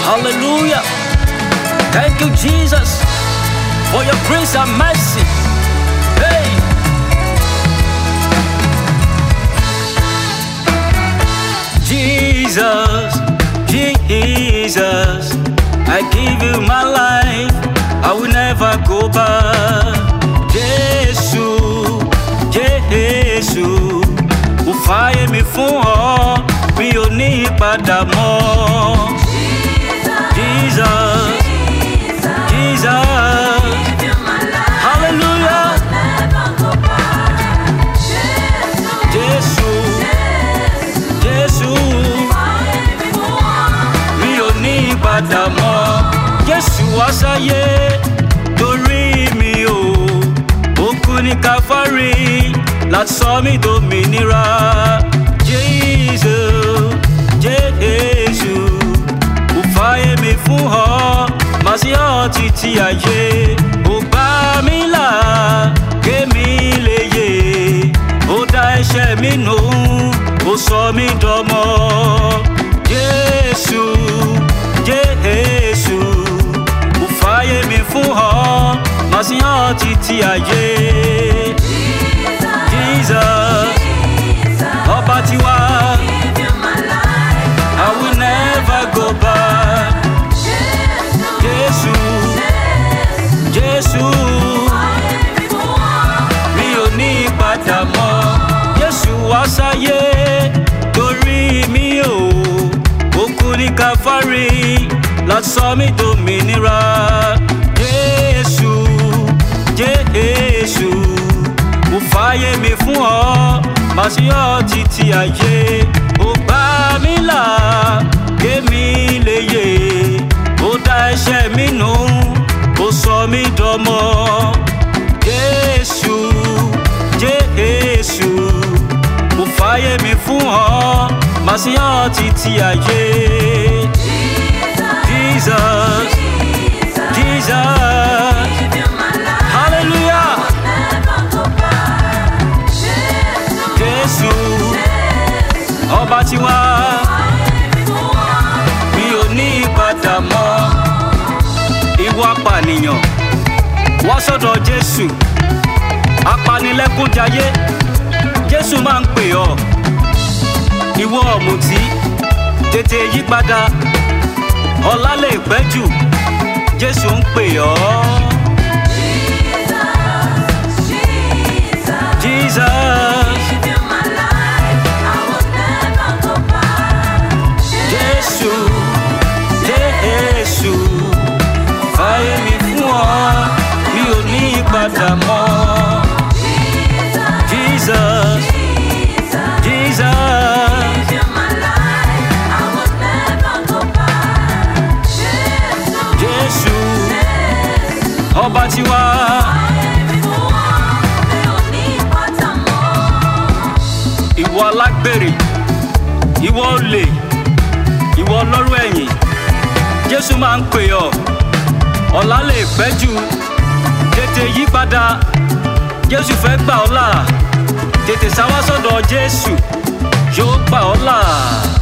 Hallelujah. Thank you, Jesus, for your grace and mercy. Hey. Jesus, Jesus, I give you my life, I will never go back. Jesus, Jesus, mo fàyè mi fún ọ, mi ò ní padà mọ́. Jesus, Jesus, hallelujah. Jesus, Jesus, mi ò ní padà mọ́. Jésù wá sáyé torí mi o, ó kú ní Calvary láti sọ mí dòmìnira. Jésù, Jésù, ó fàyè mi fún ọ, màá sí ọ títí ayé. Ó gbà mí là kémi lè yè, ó dá ẹ̀ṣẹ̀ mi nù, ó sọ mí dọmọ. Jésù, Jésù, ó fàyè mi fún ọ, màá sí ọ títí ayé. Jesus, ọba tiwa, I will never go back. Jésù, Jésù, mi ò ní padà mọ́. Jésù wá sáyé torí mi o, ó kú ní Calvary láti sọ mí dòmìnira. Jésù, Jésù, mo fàyè mi fún ọ, màá sí ọ títí ayé. Ó gbà mí là kémi lè yè, ó dá ẹ̀ṣẹ̀ mi nù, ó sọ mí dọmọ. Jésù, Jésù, mo fàyè mi fún ọ, màá sí ọ títí ayé. Jesus, Jesus, hallelujah. Jésù, ọba tiwa, mi ò ní padà mọ́. Ìwọ apànìyàn, wá sọ́dọ̀ Jésù. Apanilẹ́kúnjayé, Jésù máa ń pè ọ́. Ìwọ ọ̀mùtí, tètè yí padà, ọ̀la lè pẹ́ jù, Jésù ń pè ọ́. Jesus, Jésù, Jésù, fàyè mi fún ọ, mi ò ní padà mọ́. Jesus, Jesus, Jésù, ọba tiwa. Ìwọ alágbèrè, ìwọ olè, ìwọ ọlọ́rọ̀ ẹ̀yìn, Jésù máa ń pè ọ́. Ọ̀la lè pẹ́ jù, tètè yí padà, Jésù fẹ́ gbà ọ́ là. Tètè sá wá sọ́dọ̀ Jésù, yóò gbà ọ́ là.